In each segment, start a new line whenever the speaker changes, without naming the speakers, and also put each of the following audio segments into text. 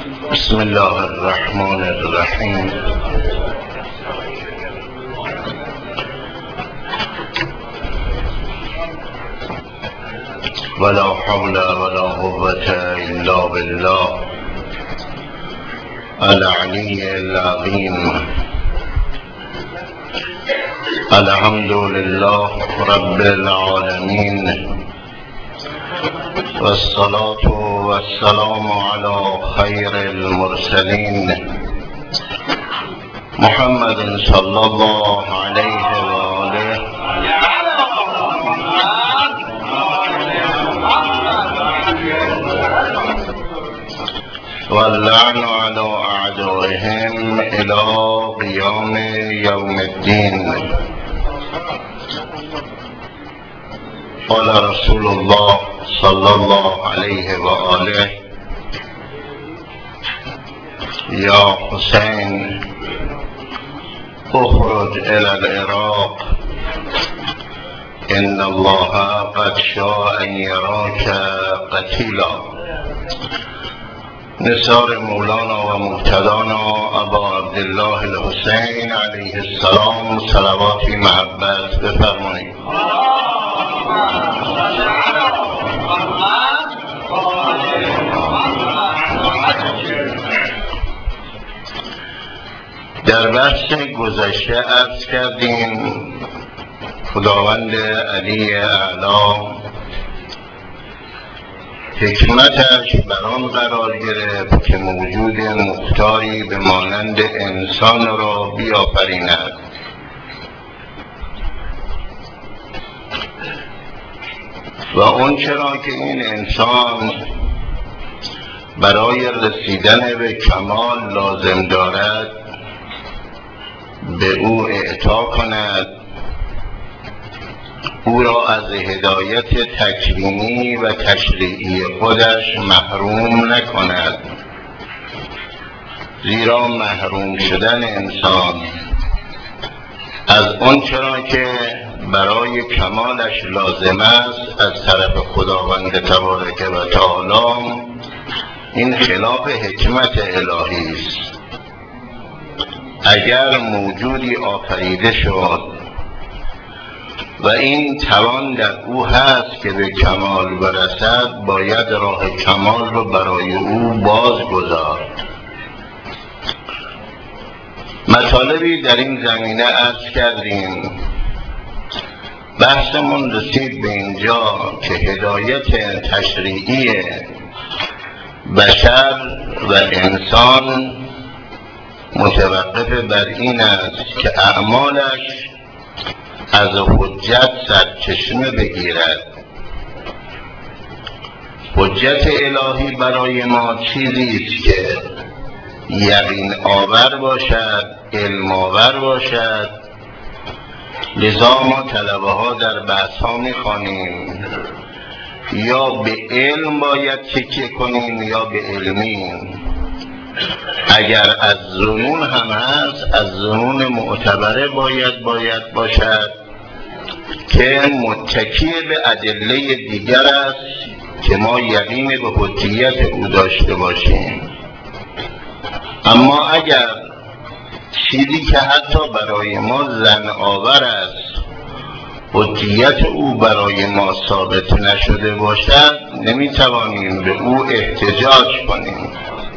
بسم الله الرحمن الرحیم. ولا حول ولا قوة الا بالله العلی العظیم. الحمد لله رب العالمین والصلاة والسلام على خير المرسلين محمد صلى الله عليه وآله واللعن على أعدائهم إلى قيام يوم الدين. قال رسول الله صلى الله عليه وآله: يا حسين اخرج إلى العراق إن الله قد شاء أن يراك قتيلا. نثار مولانا و مقتدانا ابا عبدالله الحسین علیه السلام صلواتی محبت بفرمایید. در بحث گذشته عرض کردیم خداوند علی اعلی حکمتش بر آن قرار گرفت که موجود مختاری به مانند انسان را بیافریند و اون چرا که این انسان برای رسیدن به کمال لازم دارد به او اعطا کند، او را از هدایت تکوینی و تشریعی خودش محروم نکند، زیرا محروم شدن انسان از اون چرا که برای کمالش لازم است از طرف خداوند تبارک و تعالی این خلاف حکمت الهی است. اگر موجودی آفریده شد و این توان در او هست که به کمال برسد، باید راه کمال رو برای او باز گذارد. مطالبی در این زمینه عرض کردیم. بحثمون رسید به اینجا که هدایت تشریعی بشر و انسان متوقف بر این است که اعمالش از حجت سرچشمه بگیرد. حجت الهی برای ما چیزی است که یقین آور باشد، علم آور باشد. لذا ما طلبه ها در بحث ها میخوانیم یا به علم باید تکیه کنیم یا به علمیم. اگر از ظنون هم هست، از ظنون معتبره باید باشد که متکی به ادله دیگر است که ما یقین به حجیت او داشته باشیم. اما اگر چیزی که حتی برای ما ظن آور است حجیت او برای ما ثابت نشده باشد، نمیتوانیم به او احتجاج کنیم.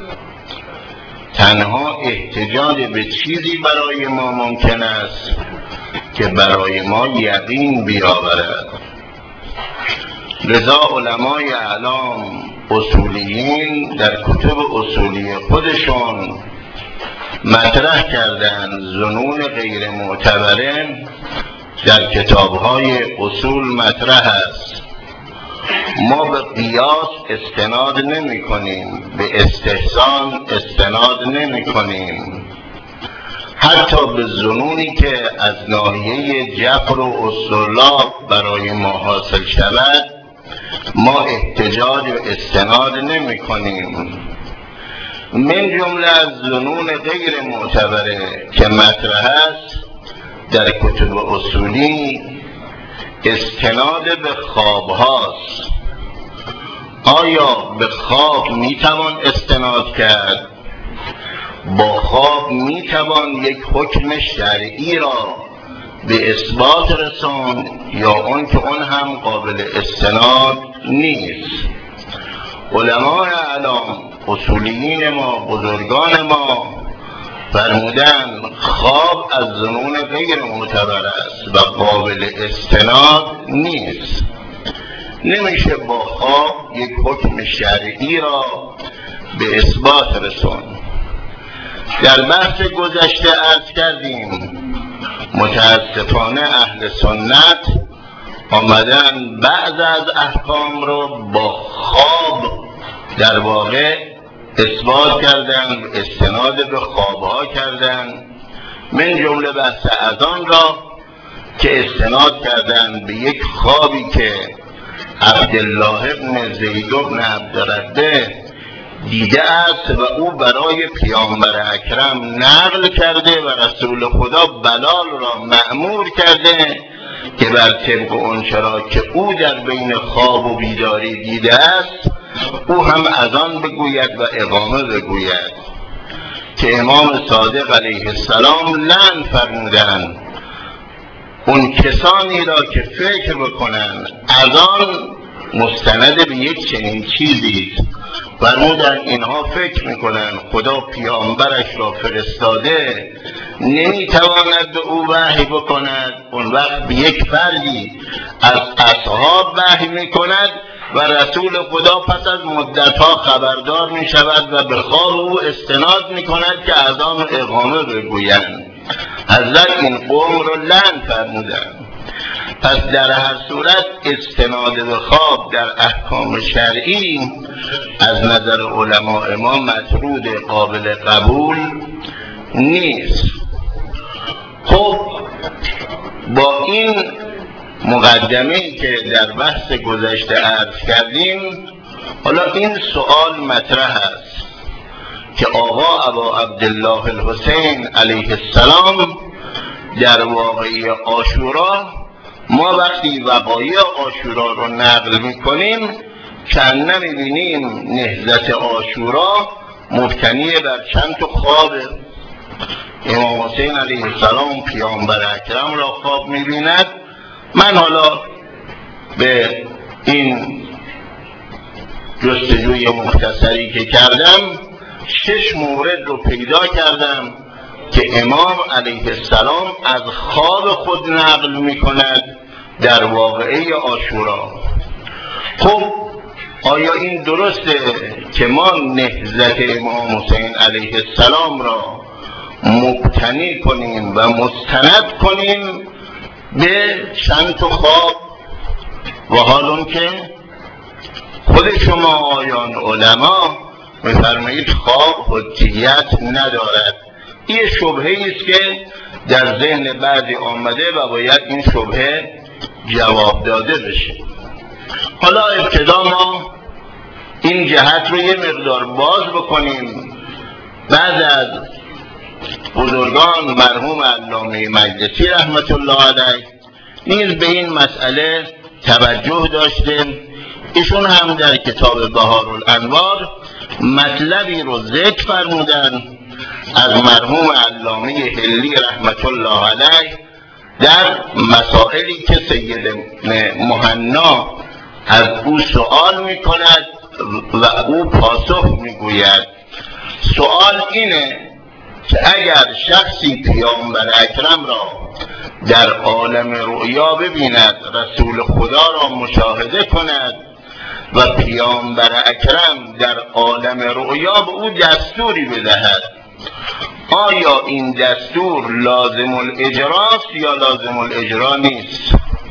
تنها احتجاج به چیزی برای ما ممکن است که برای ما یقین بیاورد. لذا علمای اعلام اصولیین در کتب اصولی خودشون مطرح کردند ظنون غیر معتبره در کتابهای اصول مطرح است. ما به قیاس استناد نمی کنیم، به استحسان استناد نمی کنیم. حتی به ظنونی که از ناحیه جبر و اصطلاح برای ما حاصل شود ما احتجاج و استناد نمی کنیم. من جمله از ظنون غیر معتبره که مطرح است در کتب اصولی استناد به خواب هاست. آیا به خواب میتوان استناد کرد؟ با خواب میتوان یک حکم شرعی را به اثبات رساند یا اون که اون هم قابل استناد نیست؟ علماء اعلام، اصولیین ما، بزرگان ما فرمودن خواب از ظنون غیر معتبر است و قابل استناد نیست. نمیشه با خواب یک حکم شرعی را به اثبات رساند. در بحث گذشته عرض کردیم متاسفانه اهل سنت آمدن بعض از احکام رو با خواب در واقع اثبات کردن، استناد به خوابها کردن، من جمله بحث اذان را که استناد کردن به یک خوابی که عبدالله ابن زید ابن عبدالربه دیده است و او برای پیامبر اکرم نقل کرده و رسول خدا بلال را مأمور کرده که بر طبق آنچه را که او در بین خواب و بیداری دیده است او هم اذان بگوید و اقامه بگوید، که امام صادق علیه السلام لعن فرمودند اون کسانی را که فکر بکنن اذان مستند به یک چنین چیزی فرمودن اینها فکر میکنن خدا پیامبرش را فرستاده نمیتواند به او وحی بکند، اون وقت به یک فردی از اصحاب وحی میکند و رسول خدا پس از مدتها خبردار میشود و به خواب او استناد میکند که اذان و اقامه بگویند. حضرت این قوم را لعن فرمودند. پس در هر صورت استناد به خواب در احکام شرعی از نظر علماء ما مطرود، قابل قبول نیست. خب با این مقدمه‌ای که در بحث گذشته عرض کردیم، حالا این سوال مطرح است که آقا ابا عبدالله الحسین علیه السلام در واقعه عاشورا، ما وقتی وقایع عاشورا رو نقل میکنیم چند نمیبینیم نهضت عاشورا مبتنی بر چند تا خواب. امام حسین علیه السلام پیامبر اکرم را خواب میبیند. من حالا به این جستجوی مختصری که کردم 6 مورد رو پیدا کردم که امام علیه السلام از خواب خود نقل می کند در واقعه عاشورا. خب آیا این درسته که ما نهضت امام حسین علیه السلام را مبتنی کنیم و مستند کنیم به چند تا خواب؟ و حال اون که خود شما آیان علما می‌فرمایید خواب حجیت ندارد. این شبهه‌ای است که در ذهن بعضی آمده و باید این شبهه جواب داده بشه. حالا ابتدا ما این جهت رو یه مقدار باز بکنیم. بعض از بزرگان مرحوم علامه مجلسی رحمت الله علیه نیز به این مسئله توجه داشته. ایشون هم در کتاب بهارالانوار مطلبی رو ذکر فرمودن از مرحوم علامه حلی رحمت الله علیه در مسائلی که سید مهنا از او سوال می کند و او پاسخ می گوید. سوال اینه که اگر شخصی پیامبر اکرم را در عالم رؤیا ببیند، رسول خدا را مشاهده کند و پیامبر اکرم در عالم رؤیا به او دستوری بدهد، آیا این دستور لازم الاجراست یا لازم الاجرا نیست؟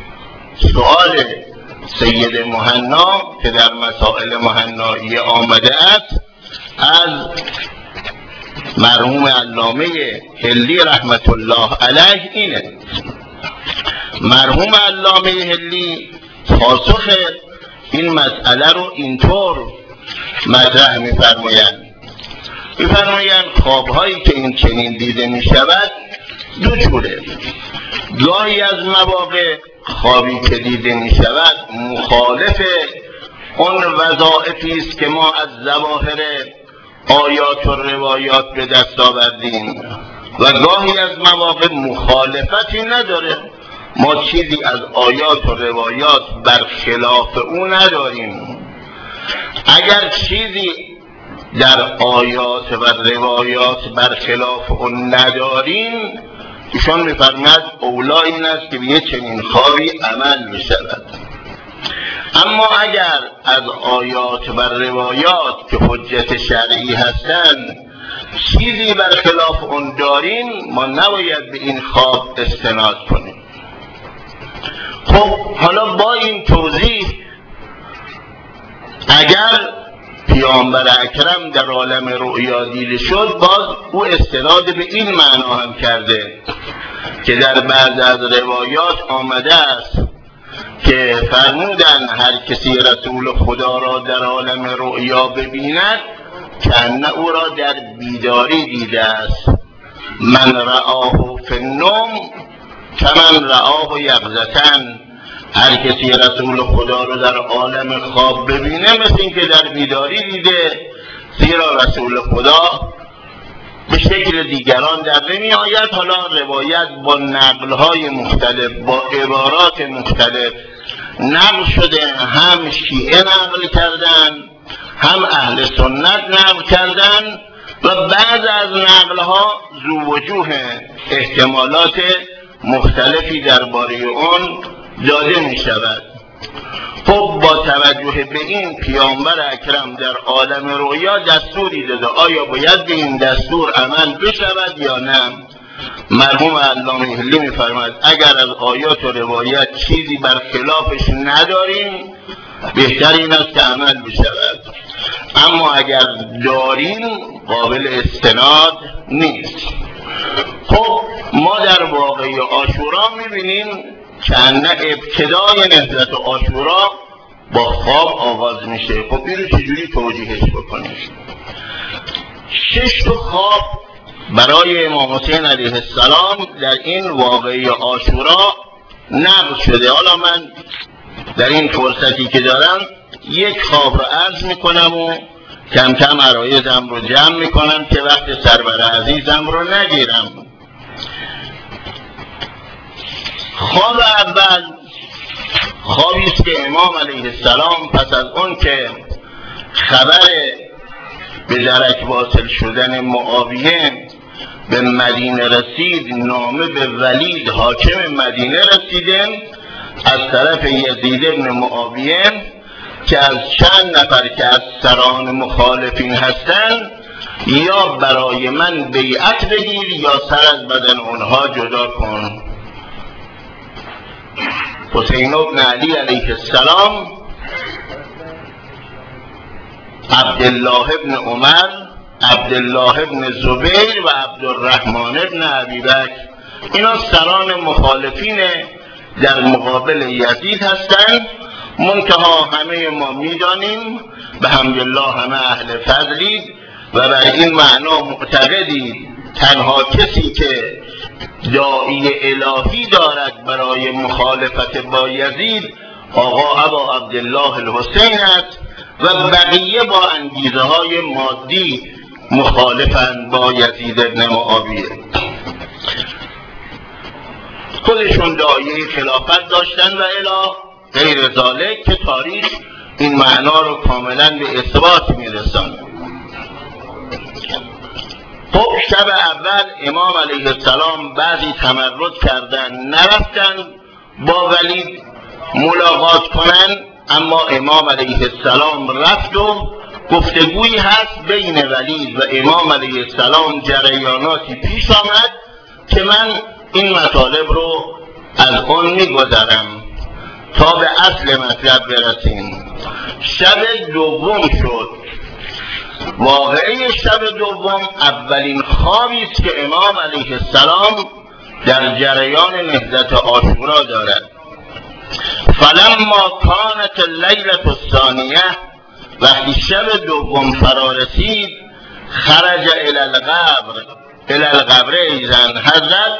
سؤال سید مهنا که در مسائل مهنایی آمده است از مرحوم علامه حلی رحمت الله علیه اینه. مرحوم علامه حلی پاسخ این مسئله رو اینطور مطرح می‌فرمایند. خواب‌هایی که این چنین دیده می‌شود دو جوره. گاهی از مواقع خوابی که دیده می‌شود مخالف اون وظائفی است که ما از ظواهر آیات و روایات به دست آوردیم و گاهی از مواقع مخالفتی نداره. ما چیزی از آیات و روایات برخلاف او نداریم. اگر چیزی در آیات و روایات برخلاف اون نداریم، ایشان می‌فرماید اولا این است که به یک چنین خوابی عمل بشود. اما اگر از آیات و روایات که حجت شرعی هستند چیزی برخلاف اون داریم، ما نباید به این خواب استناد کنیم. خب حالا با این توضیح، اگر پیامبر اکرم در عالم رؤیا دیده شد، باز او استناد به این معنا هم کرده که در بعض از روایات آمده است که فرمودن هر کسی رسول خدا را در عالم رؤیا ببیند کأن او را در بیداری دیده است. من رآه فی النوم کمن رآه یقظةً. هر کسی رسول خدا رو در عالم خواب ببینه مثل این که در بیداری دیده، زیرا رسول خدا به شکل دیگران در نمی آید. حالا روایت با نقل‌های مختلف، با عبارات مختلف نقل شده، هم شیعه نقل کردن، هم اهل سنت نقل کردن و بعض از نقل‌ها ذو وجوه احتمالات مختلفی درباره اون داده می شود. خب با توجه به این پیامبر اکرم در عالم رؤیا دستوری داده، آیا باید به این دستور عمل بشود یا نه؟ مرحوم علامه حلی می فرماید اگر از آیات و روایت چیزی برخلافش نداریم بهتر این است که عمل بشود، اما اگر داریم قابل استناد نیست. خب ما در واقعه عاشورا می بینیم که ابتدای نهضت عاشورا با خواب آغاز میشه. خب این رو چجوری توجیهش بکنیم؟ 6 خواب برای امام حسین علیه السلام در این واقعه عاشورا نقل شده. حالا من در این فرصتی که دارم یک خواب رو عرض میکنم و کم کم عرایزم رو جمع میکنم که وقت سرور عزیزم رو نگیرم. خواب اول خوابی است که امام علیه السلام پس از اون که خبر به درک واصل شدن معاویه به مدینه رسید، نامه به ولید حاکم مدینه رسیده از طرف یزید ابن معاویه که از چند نفر که از سران مخالفین هستند یا برای من بیعت بگیر یا سر از بدن اونها جدا کن. حسین ابن علی علیه السلام، عبدالله ابن عمر، عبدالله ابن زبیر و عبدالرحمن ابن ابی بکر، اینا سران مخالفین در مقابل یزید هستند. منتها همه ما میدانیم به حمدالله همه اهل فضلید و بر این معنا معتقدید تنها کسی که داعی الهی دارد برای مخالفت با یزید آقا ابا عبدالله الحسین است و بقیه با انگیزه های مادی مخالفند با یزید ابن معاویه. خودشون داعی خلافت داشتن و الی غیر ذالک که تاریخ این معنا رو کاملا به اثبات میرساند. خب شب اول امام علیه السلام بعضی تمرد کردن، نرفتن با ولید ملاقات کنن، اما امام علیه السلام رفت و گفتگویی هست بین ولید و امام علیه السلام، جریاناتی پیش آمد که من این مطالب رو از اون میگذرم تا به اصل مطلب برسیم. شب دوم شد. واقعه شب دوم اولین خوابی است که امام علیه السلام در جریان نهضت عاشورا دارد. فلما کانت اللیلة الثانیه، وقتی شب دوم فرا رسید، خرج الی القبر ایزن، حضرت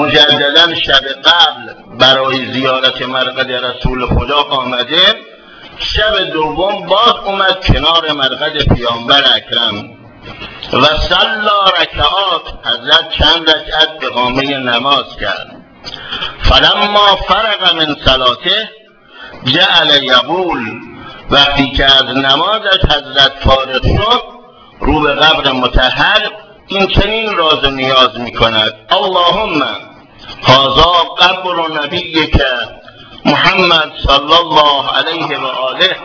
مجددا شب قبل برای زیارت مرقد رسول خدا آمده شب دوم باز اومد کنار مرقد پیامبر اکرم و صلا رکعات، حضرت چند رکعت اقامه نماز کرد. فلما فرغ من صلاته جعل یقول، وقتی که از نمازش حضرت فارغ شد رو به قبر مطهر این چنین راز و نیاز می کند: اللهم هذا قبر نبیک محمد صلی الله علیه و آله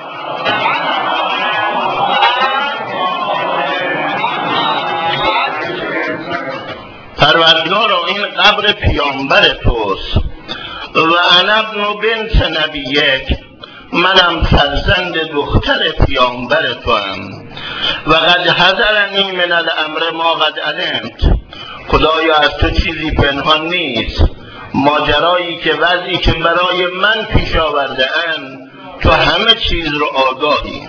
پروردگارا این قبر پیامبر توست و انا ابن بنت نبیک، منم فرزند دختر پیامبر توام و قد حضرنی من الامر ما قد علمت، خدایا از تو چیزی پنهان نیست، ماجرایی که وضعی که برای من پیش آورده ام تو همه چیز رو آگاهی.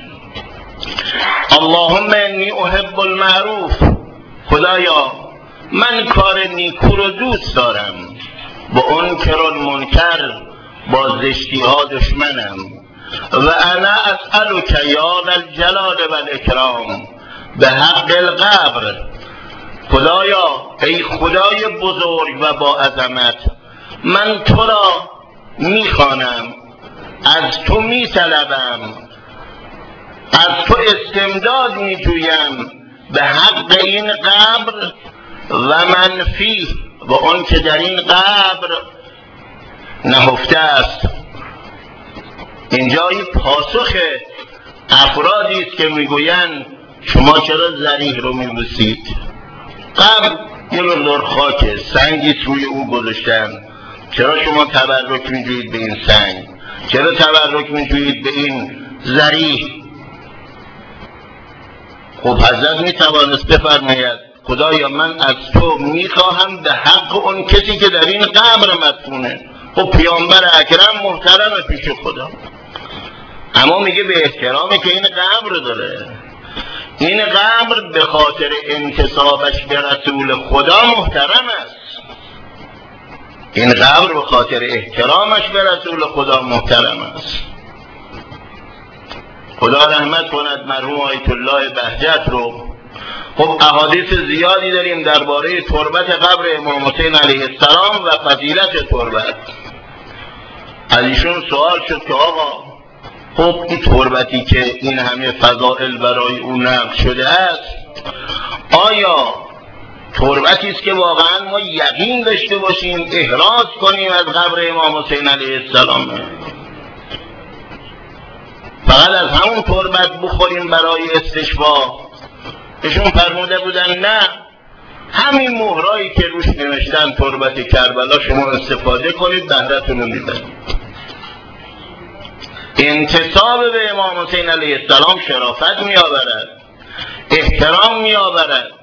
اللهم انی احب المعروف، خدایا من کار نیکو رو دوست دارم، با انکر المنکر، با زشتی ها دشمنم. و انا اسألک یا ذا الجلال و الاکرام به حق القبر، خدایا ای خدای بزرگ و با عظمت، من تو را میخوانم، از تو میطلبم، از تو استمداد میجویم به حق این قبر و من فیه، و اون که در این قبر نهفته است. اینجایی پاسخ افرادی است که میگویند شما چرا ذریح رو میبوسید؟ قبر یه مقدار خاکه، سنگی روی او گذاشتن، چرا شما تبرک میجویید به این سنگ؟ چرا تبرک میجویید به این ذریح؟ خب حضرت میتوانست بفرماید خدایا من از تو میخواهم به حق اون کسی که در این قبر مدفونه. خب پیامبر اکرم محترم پیش خدا، اما میگه به احترامی که این قبر داره، این قبر به خاطر انتسابش به رسول خدا محترم است، این قبر به خاطر احترامش به رسول خدا محترم است. خدا رحمت کند مرحوم آیت الله بهجت رو. خب احادیث زیادی داریم درباره تربت قبر امام حسین علیه السلام و فضیلت تربت. از ایشون سوال شد که آقا خب این تربتی که این همه فضائل برای او نقل شده است، آیا تربتی است که واقعا ما یقین داشته باشیم احراز کنیم از قبر امام حسین علیه السلام، فقط از همون تربت بخوریم برای استشفا؟ ایشون فرموده بودن نه، همین مهرایی که روش نوشتن تربت کربلا شما استفاده کنید، بهره‌تون رو میبرید. انتساب به امام حسین علیه السلام شرافت میآورد، احترام میآورد.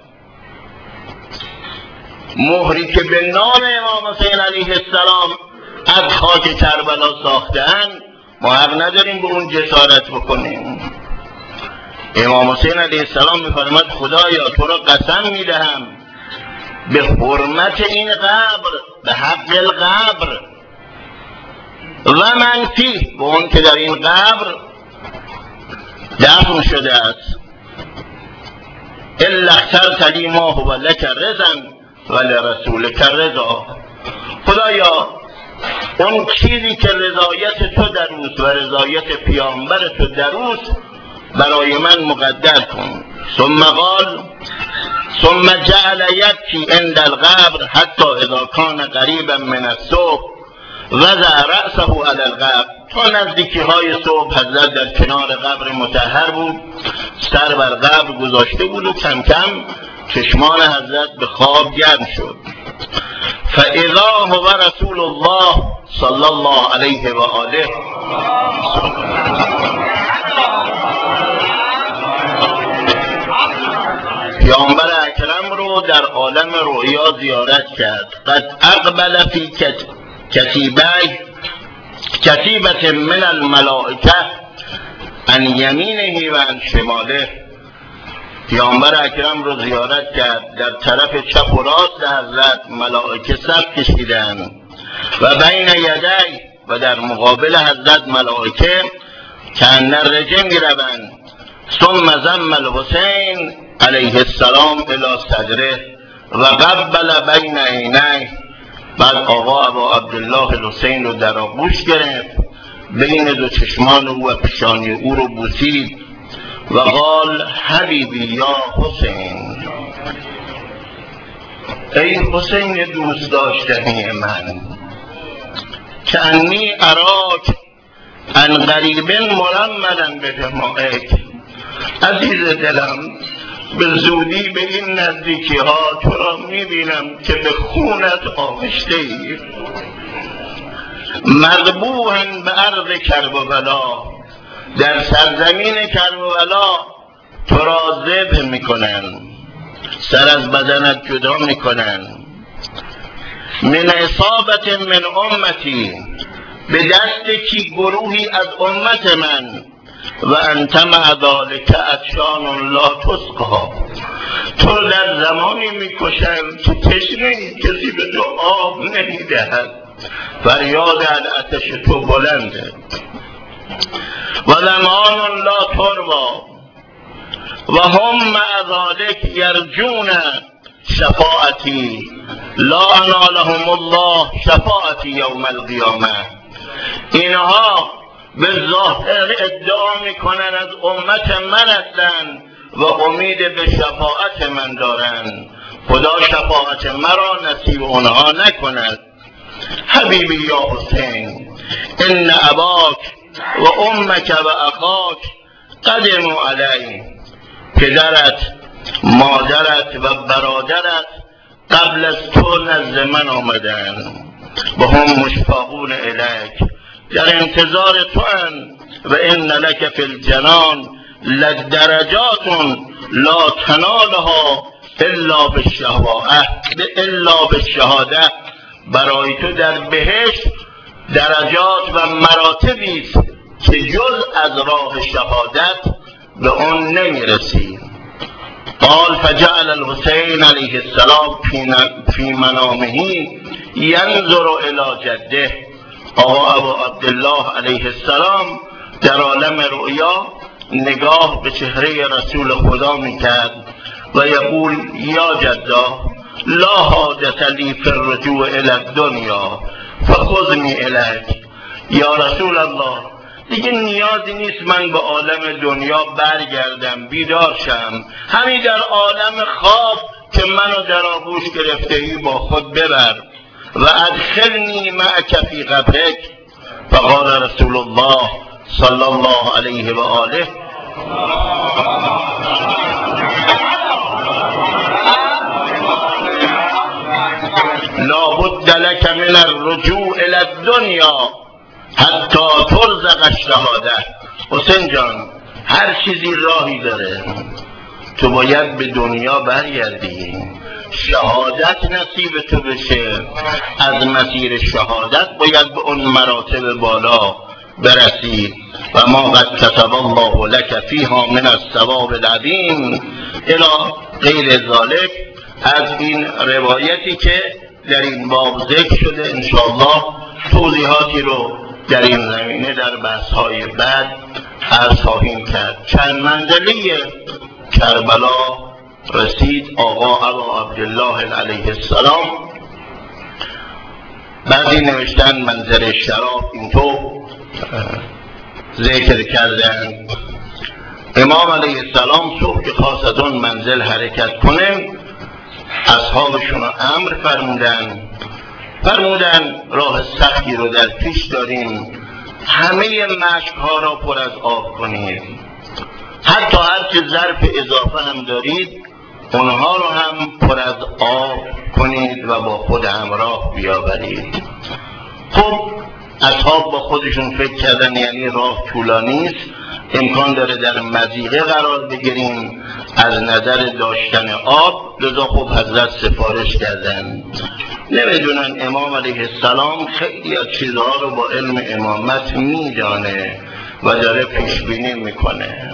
مهری که به نام امام حسین علیه السلام از خاک کربلا ساختن، ما حق نداریم به اون جسارت بکنیم. امام حسین علیه السلام میفرماد خدایا تو را قسم میدهم به حرمت این قبر، به حق القبر و من فیه، به اون که در این قبر دفن شده است، الا اخترت لی ما هو لک رضا و لرسولک رضا، خدایا اون چیزی که رضایت تو در اوست و رضایت پیامبر تو در اوست برای من مقدر کن. ثم قال ثم جعل یبکی عند القبر حتی اذا کان قریبا من الصبح وضع رأسه علی القبر، تا نزدیکی های صبح حضرت در کنار قبر مطهر بود، سر بر قبر گذاشته بود و کم کم چشمان حضرت به خواب گرم شد. فاذا هو رسول الله صلی الله علیه و آله، پیامبر اکرم رو در عالم رؤیا زیارت کرد. قد اقبل فی کتیبت من الملائکه عن یمینه و عن شماله، پیامبر اکرم رو زیارت کرد، در طرف چپ و راست حضرت ملائکه صف کشیدن و بین یدی، و در مقابل حضرت ملائکه کأن الرجل میروند. ثم ضم الحسین علیه السلام الی صدره و قبل بین عینیه. بعد آقا ابا عبدالله الحسین رو در آغوش گرفت، بین دو چشمان او و پیشانی او رو بوسید و قال حبیبی یا حسین، ای حسین دوست داشتنی من، کأنی اراک عن قریب مرملا بدمائک. عزیز دلم، به زودی به این نزدیکی ها تو را میبینم که به خونت آغشته ای. مذبوحاً به ارض کربلا، در سرزمین کربلا تو را ذبح میکنن، سر از بدنت جدا میکنن. من اصابت من امتی، به دست کی؟ گروهی از امت من. و انت مع ذلک عطشان لا تسقی، تو در زمانی میکشند که تشنه‌ای، کسی به تو آب نمیدهد، فریاد عطش تو بلنده. و ظمآن لا تروی و هم مع ذلک یرجون شفاعتی لا انالهم الله شفاعتی یوم القیامه. اینها به ظاهر ادعا میکنن از امت من هستند و امید به شفاعت من دارند. خدا شفاعت مرا نصیب اونها نکند. حبیبی یا حسین، ان اباک و امک و اخاک قدموا علی، پدرت، مادرت و برادرت قبل از تو نزد من آمدند و هم مشتاقون الیک، در انتظار تو ان. و ان لک فی الجنان لدرجات لا تنالها الا بالشهاده، برای تو در بهشت درجات و مراتبی است که جز از راه شهادت به آن نمیرسی. قال فجعل الحسین علیه السلام فی منامه ینظر الی جده. آقا ابا عبدالله علیه السلام در عالم رؤیا نگاه به چهره رسول خدا میکرد و یقول یا جدا لا حاجت لی فی الرجوع الی الدنیا فخذنی الیک. یا رسول الله، دیگه نیازی نیست من به عالم دنیا برگردم، بیدار شم، همین در عالم خواب که منو در آغوش گرفته ای با خود ببر و ادخلنی معک فی قبرک. فقال رسول الله صلی الله علیه و آله لابد لک من الرجوع الی الدنیا حتی ترزق الشهاده. حسین جان، هر چیزی راهی داره، تو باید به دنیا برگردی، شهادت نصیب تو بشه، از مسیر شهادت باید به اون مراتب بالا برسی. و ما قد کتب الله لک فیها من الثواب العظیم الی غیر ذلک. از این روایتی که در این باب ذکر شده انشاءالله توضیحاتی رو در این زمینه در بحث‌های بعد عرض خواهیم کرد. چند منزلی کربلا رسید آقا ابا عبدالله علیه السلام. بعضی نوشتن منظر شراب اینطور ذکر کردن. امام علیه السلام صبح که خواست از اون منزل حرکت کنه، اصحابشون رو امر فرمودن راه سختی رو در پیش داریم، همه مشک ها را پر از آب کنید، حتی هرچه ظرف اضافه هم دارید اونها رو هم پر از آب کنید و با خود همراه بیاورید. خب اصحاب با خودشون فکر کردن یعنی راه طولانی است، امکان داره در مضیقه قرار بگیریم از نظر داشتن آب، لذا خب حضرت سفارش کردن. نمیدونن امام علیه السلام خیلی از چیزها رو با علم امامت میدانه و داره پیشبینی میکنه.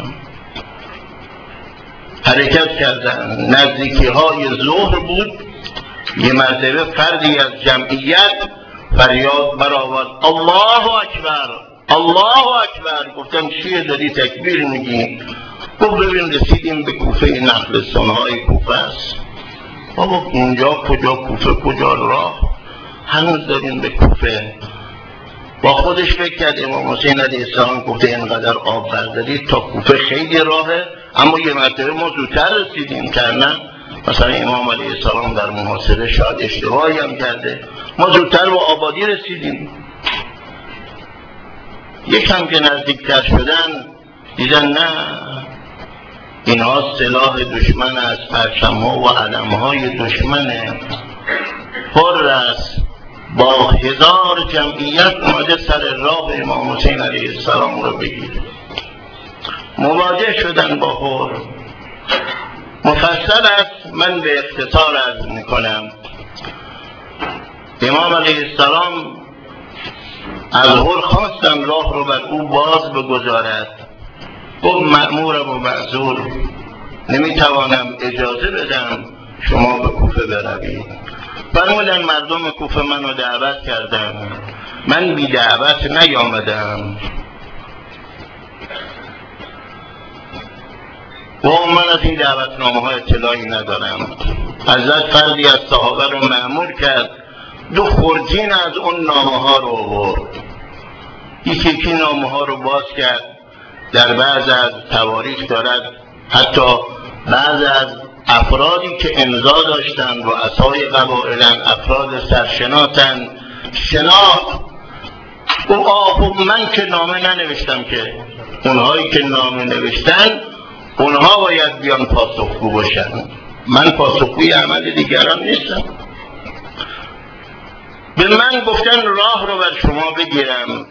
حرکت کردن، نزدیکی های ظهر بود، یه مرتبه فردی از جمعیت فریاد برآورد الله اکبر الله اکبر. گفتم چیه داری تکبیر میگی؟ گفت ببین رسیدیم به کوفه، نخل سنهای کوفه است. بابا اونجا کجا کوفه، کجا راه، هنوز داریم به کوفه. با خودش فکر کرد امام حسین علیه السلام گفته اینقدر آب بردارید تا کوفه خیلی راهه، اما یه مرتبه ما زودتر رسیدیم. کرنه مثلا امام علیه السلام در محاسبه شاید اشتباهی هم کرده، ما زودتر به آبادی رسیدیم. یکم که نزدیکتر شدن دیدن نه، اینها سلاح دشمن است، پرچم‌ها و علم‌های دشمنه. پر است با 1000 جمعیت اومده سر راه امام حسین علیه السلام رو بگیره. مواجه شدن با هور. مفصل است، من به اختصار عرض میکنم. امام علیه السلام از هور خواستن راه رو بر او باز بگذارد. گفت مأمورم و معذور، نمیتوانم اجازه بدم شما به کوفه بروید. فرمودن مردم کوفه منو دعوت کردن، من بی دعوت نیامدم و من از این دعوتنامه ها اطلاعی ندارم. حضرت فردی از صحابه رو مأمور کرد 2 خرجین از اون نامه ها رو آورد. یکی نامه ها رو باز کرد. در بعض از تواریخ دارد حتی بعض از افرادی که امضا داشتن و رؤسای قبایلن، افراد سرشناسن، شناخت. خب من که نامه ننوشتم، که اونهایی که نامه نوشتن اونها باید بیان پاسخگو باشن، من پاسخگوی عمل دیگران نیستم. به من گفتن راه رو بر شما بگیرم.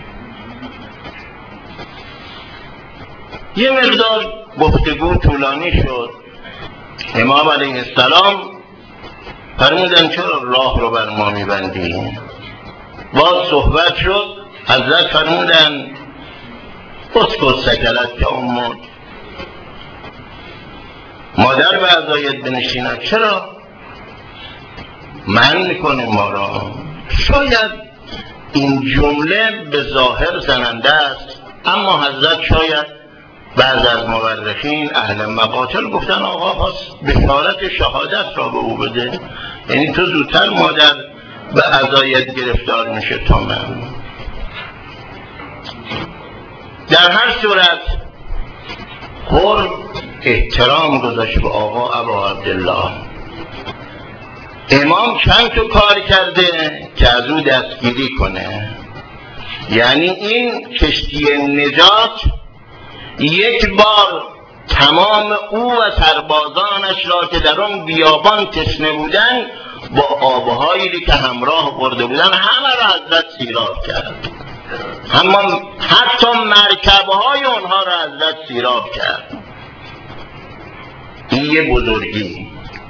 یه مقدار گفتگو طولانی شد. امام علیه السلام فرمودن چرا راه رو بر ما میبندی؟ باز صحبت شد. حضرت فرمودن اسکت سکلت که امت، مادر به عزایت بنشیند، چرا من میکنه ما را؟ شاید این جمله به ظاهر زننده است، اما حضرت شاید بعض از مورخین اهل مقاتل گفتن آقا خواست بشارت شهادت را به او بده، یعنی تو زودتر مادر به عزایت گرفتار میشه تا من. در هر صورت هور احترام گذاشت به آقا ابا عبدالله. امام چند تا کار کرده که از او دستگیری کنه، یعنی این کشتی نجات یک بار تمام او و سربازانش را که در اون بیابان تشنه بودن با آبهایی که همراه برده بودن همه را حضرت سیراب کرد. حتی مرکبهای اونها را حضرت سیراب کرد. این یه بزرگی.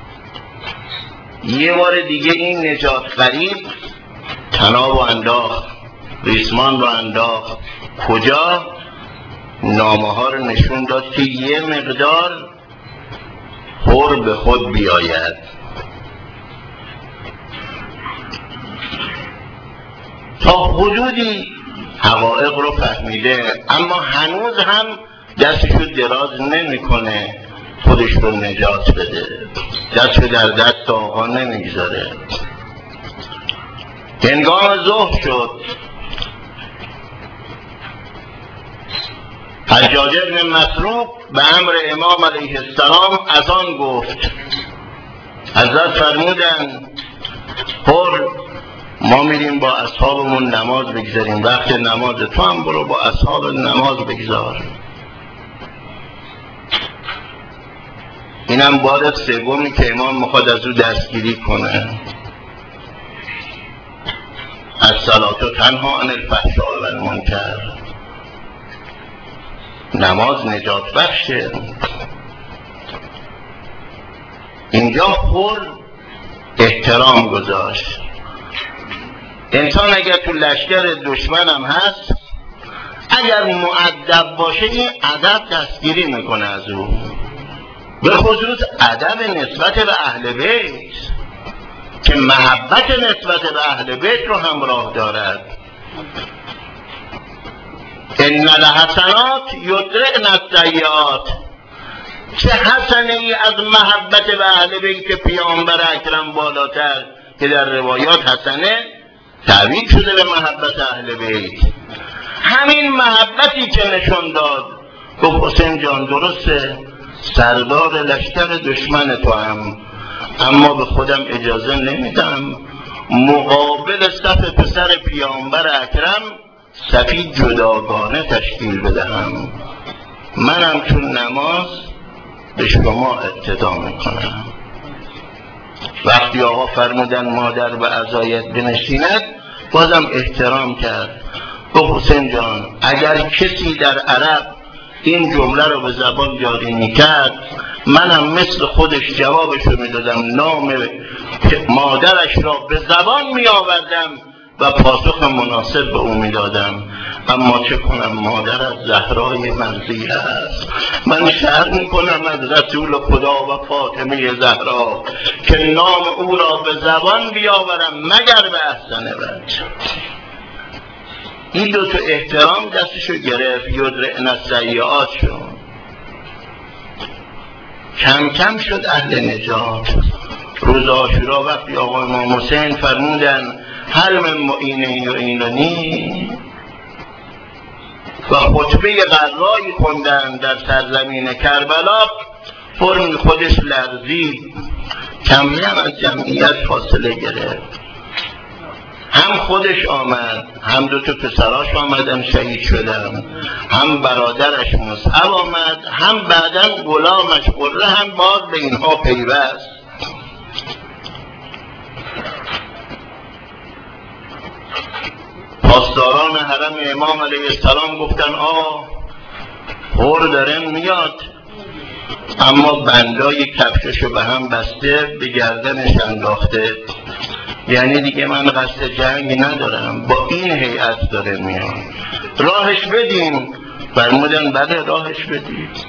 یه بار دیگه این نجات غریب طناب و انداخت، ریسمان رو انداخت. کجا؟ نامه ها رو نشون داد که یه مقدار هور به خود بیاید. تا حدودی حقایق رو فهمیده، اما هنوز هم دستشو دراز نمیکنه خودش رو نجات بده، دستشو در دست آقا نمیگذاره. هنگام ظهر شد. حجاج بن مسروق به امر امام علیه السلام از آن گفت. حضرت فرمودن هور ما میریم با اصحابمون نماز بگذاریم، وقت نماز تو هم برو با اصحاب نماز بگذار. اینم بار سومی که امام میخواد از او دستگیری کنه. الصلاة تنها عن الفحشاء و المنکر. نماز نجات بخشه. اینجا هور احترام گذاشت. انسان اگر تو لشکر دشمن هم هست، اگر مؤدب باشه این ادب دستگیری میکنه از او، به خصوص ادب نسبت به اهل بیت که محبت نسبت به اهل بیت رو همراه دارد. ان الحسنات یدرئن السیئات. چه حسنه ای از محبت به اهل بیت پیامبر اکرم بالاتر که در روایات حسنه تعبیر شده به محبت اهل بیت. همین محبتی که نشون داد، گفت حسین جان درسته سردار لشکر دشمن تو هم، اما به خودم اجازه نمیدم مقابل صف پسر پیامبر اکرم صفی جداگانه تشکیل بدهم. منم چون نماز به شما اقتدا میکنم. وقتی آقا فرمودن مادر به عزایت بنشیند بازم احترام کرد. گفت حسین جان اگر کسی در عرب این جمله رو به زبان جاری میکرد منم مثل خودش جوابش رو میدادم، نام مادرش را به زبان میآوردم و پاسخ مناسب به او میدادم. اما چه کنم مادر از زهرای مرضی است. من شرم میکنم از رسول خدا و فاطمه زهرا که نام او را به زبان بیاورم مگر به احسن وجه. این دو تا احترام دستشو گرفت، یدرئن السیئات شد. کم کم شد اهل نجات. روز عاشورا وقتی آقا امام حسین فرمودن هل من معین یعیننی و خطبه غرایی خوندن در سرزمین کربلا، فرم خودش لرزید، کمی هم از جمعیت فاصله گرفت. هم خودش آمد، هم دو تا پسراش آمدن شهید شدن، هم برادرش مصعب آمد، هم بعدن غلامش قره هم باز به اینها پیوست. پاسداران حرم امام علیه السلام گفتن هور داره میاد، اما بندای کفششو به هم بسته به گردنش انداخته، یعنی دیگه من قصد جنگ ندارم، با این هیئت داره میاد، راهش بدیم. فرمودن بله راهش بدید،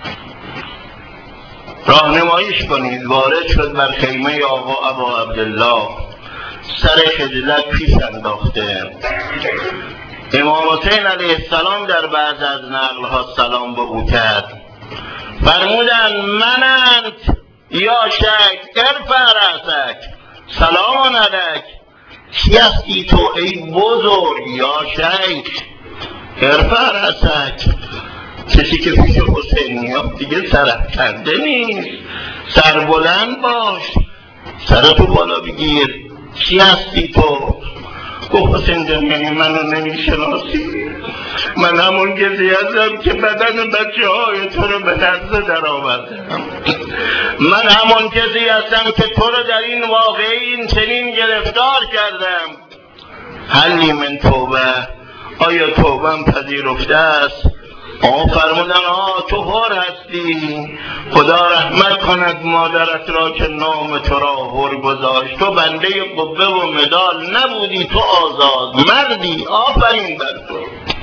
راهنماییش کنید. وارد شد بر خیمه آقا ابا عبدالله، سر خجلت پیش انداخته. امام حسین علیه السلام در بعض از نقلها سلام به او کرد. فرمودن منت یا شک ارفع رأسک سلام علیک. کی هستی تو ای بزرگ؟ یا شیخ ارفع رأسک. کسی که پیش حسین میاد دیگه سرافکنده نیست، سر بلند باش، سرتو بالا بگیر. کی هستی تو؟ گفت حسین جان یعنی منو نمیشناسی؟ من همون کسی هستم که بدن بچه های تو رو به لرزه در آوردم. من همون کسی هستم که تو رو در این واقعه این چنین گرفتار کردم. حلی من توبه، آیا توبهم پذیرفته است؟ فرمودن تو هر هستی، خدا رحمت کند مادرت را که نام تو را هر گذاشت. تو بنده قبه و مدال نبودی، تو آزاد مردی، آفرین بر تو.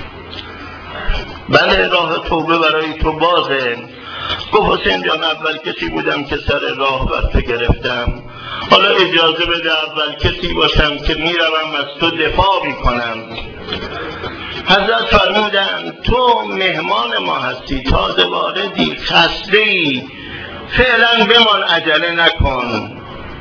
بله راه توبه برای تو بازه. گفت حسین جان اول کسی بودم که سر راه بر تو گرفتم، حالا اجازه بده اول کسی باشم که میروم از تو دفاع میکنم. حضرت فرمودن تو مهمان ما هستی، تازه واردی، خسته ای، فعلا بمان عجله نکن.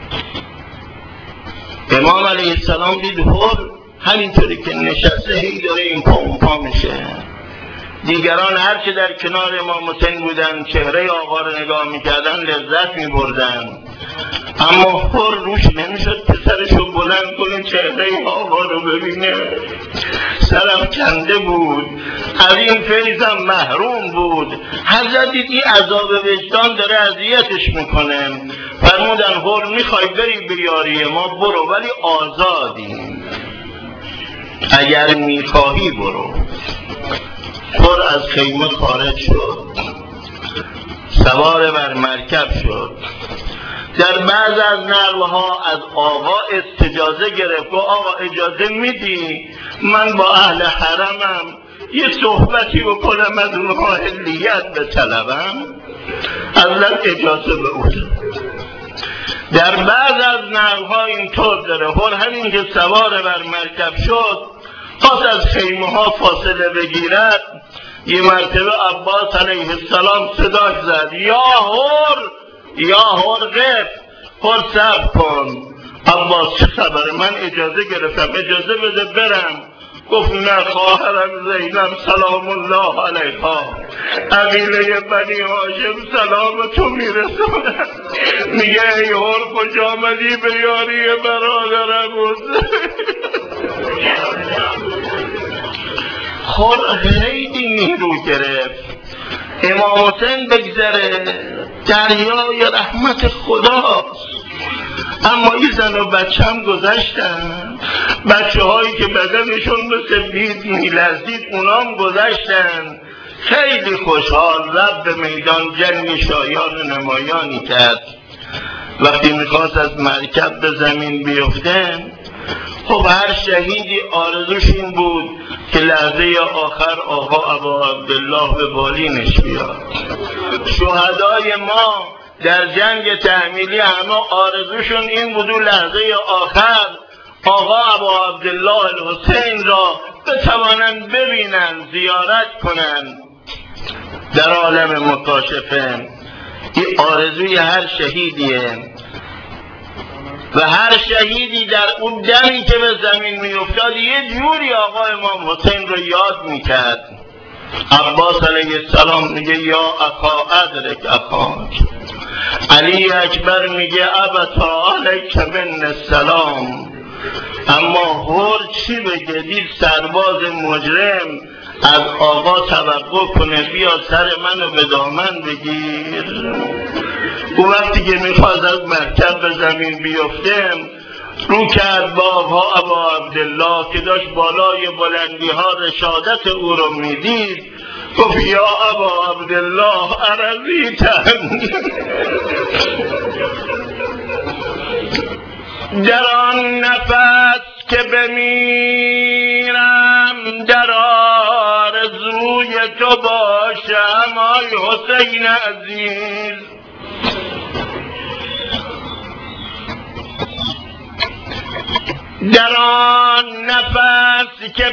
امام علیه السلام دید همینطوری که نشسته هی داره این پا اون پا میشه. دیگران هرچه در کنار امام حسین بودن چهره آقا رو نگاه میکردن لذت میبردن، اما هر روش نمیشد پسرشو بلند کنه چهره آقا رو ببینه. سرم کنده بود، از این فیضم محروم بود. حضرت دیدی عذاب وجدان داره اذیتش میکنه. فرمودن هر میخوای بری بیاری ما برو، ولی آزادیم، اگر میخواهی برو. هر از خیمه خارج شد، سوار بر مرکب شد. در بعض از نقلها از آقا اجازه گرفت، گفت آقا اجازه میدی من با اهل حرمم یه صحبتی بکنم، از اونها اهلیت بطلبم؟ حضرت اجازه به او. در بعض از نقلها اینطور داره هر همین که سوار بر مرکب شد خواست از خیمه ها فاصله بگیرد، یه مرتبه عباس علیه السلام صداش زد یا هرقف، صبر کن. عباس چه خبره؟ من اجازه گرفتم، اجازه بده برم. گفت نه، خواهرم زینب سلام الله علیها قبیله بنی هاشم سلام تو میرسونه، میگه ای هر خوش آمدی به یاری برادرم خیلی نیرو گرفت. امام حسین بگذره دریای رحمت خداست، اما این زن و بچه هم گذشتن، بچه هایی که بدنشون مثل بید میلرزید اونام گذشتن. خیلی خوشحال رفت به میدان جنگ شایان نمایانی کرد. وقتی میخواست از مرکب به زمین بیفته، خب هر شهیدی آرزوش این بود که لحظه آخر آقا ابا عبدالله به بالینش بیاد. شهدای ما در جنگ تحمیلی همه آرزوشون این بود لحظه آخر آقا ابا عبدالله الحسین را بتوانند ببینند، زیارت کنند در عالم مکاشفه. این آرزوی هر شهیدیه و هر شهیدی در اون دمی که به زمین می افتاد یه جوری آقا امام حسین رو یاد میکرد. عباس علیه السلام میگه یا اخا ادرک اخاک، علی اکبر میگه ابتا علیک من السلام. اما هر چی بگه؟ دید سرباز مجرم از آقا توقع کنه بیا سر منو به دامن بگیر. اون وقتی که میخواست از مرکب به زمین بیفته رو کرد با آقا ابا عبدالله که داشت بالای بلندی ها رشادت او رو میدید، گفت یا ابا عبدالله عرضیتن. در آن نفس که بمیرم در آرزوی تو باشم آی حسین عزیز. در آن نفس که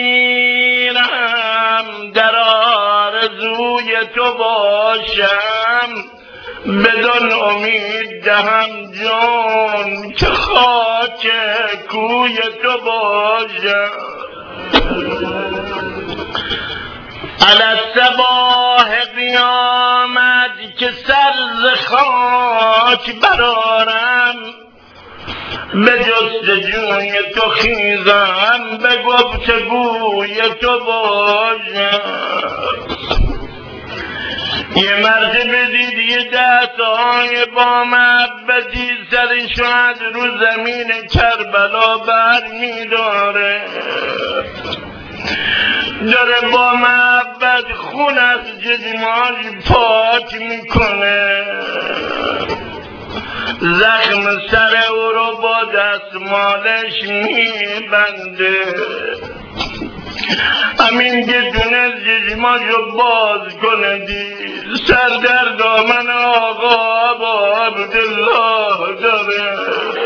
بمیرم در آرزوی تو باشم، بدون امید دهم جان که خاک کوی تو باشم. علی صباح قیامت که سر ز خاک برارم، به جستجوی تو خیزم به گفتگوی تو باشم. یه مرتبه دید یه دستای با محبتی سرشو از رو زمین کربلا بر میداره، داره با محبت خون از چشماش پاک میکنه، زخم سر او رو با دستمالش میبنده. همین که تونست چشماشو باز کنه دید سر در دامن آقا ابا عبدالله داره.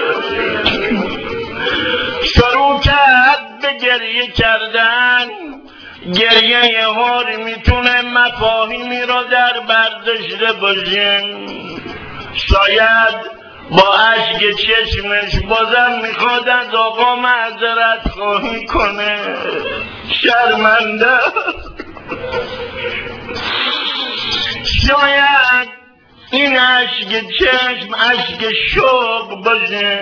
شروع کرد به گریه کردن. گریه هار میتونه مفاهیمی را در برداشته باشه. شاید با اشک چشمش بازم میخواد از آقا معذرت خواهی کنه، شرمنده. شاید این اشک چشم اشک شوق باشه.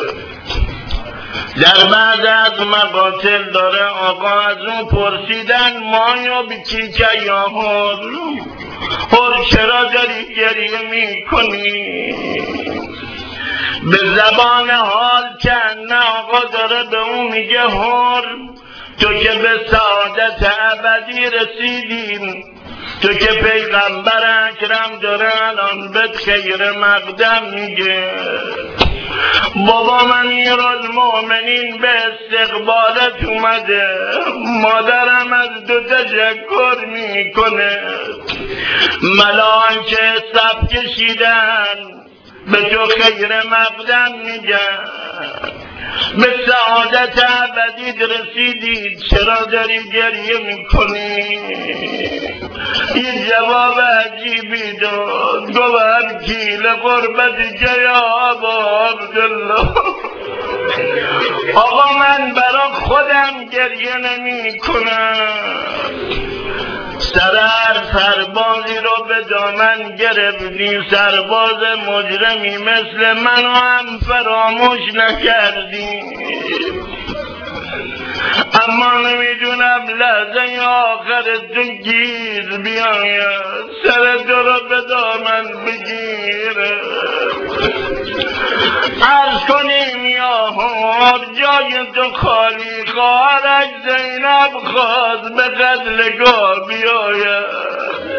در بعض از مقاتل داره آقا از اون پرسیدن مایا بیچی که یا هر چرا داری گریه میکنی؟ به زبان حال کن آقا داره به اون میگه هر تو که به سعادت ابدی رسیدیم، تو که پیغمبر اکرم داره الان بهت خیر مقدم میگه. بابا من امیرالمؤمنین به استقبالت اومده، مادرم از تو تشکر میکنه، ملائکه صف کشیدن به تو خیر مقدم میگم، به سعادت ابدیت رسیدید، چرا داری گریه میکنی؟ یه جواب عجیبی داد، گفت هر کی لقربت یا ابا عبدالله. آقا من برا خودم گریه نمی کنم، سرر سربازی رو به دامن گرفتی، سرباز مجرمی مثل منو هم فراموش نکردی، اما نمیدونم لحظه آخر تو گیر بیاید سر تو رو به دامن بگیره. عرض کنیم یا هور جای تو خالی، خواهرش زینب خواست به قتلگاه بیاید،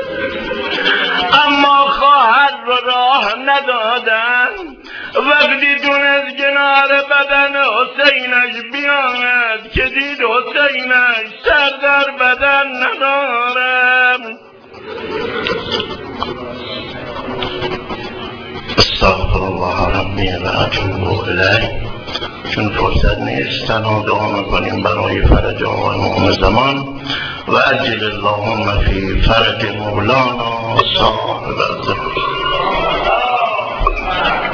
اما خواهر رو راه ندادن، وقتی دونست کنار بدن حسینش بیاند که دید حسینش سر در بدن ندارم. استغفر الله ربی و اتوب الیه. چون فرصت نیست تنها دعا میکنیم برای فرج آقایان زمان و عجل اللهم فی فرج مولانا صاحب الظهر.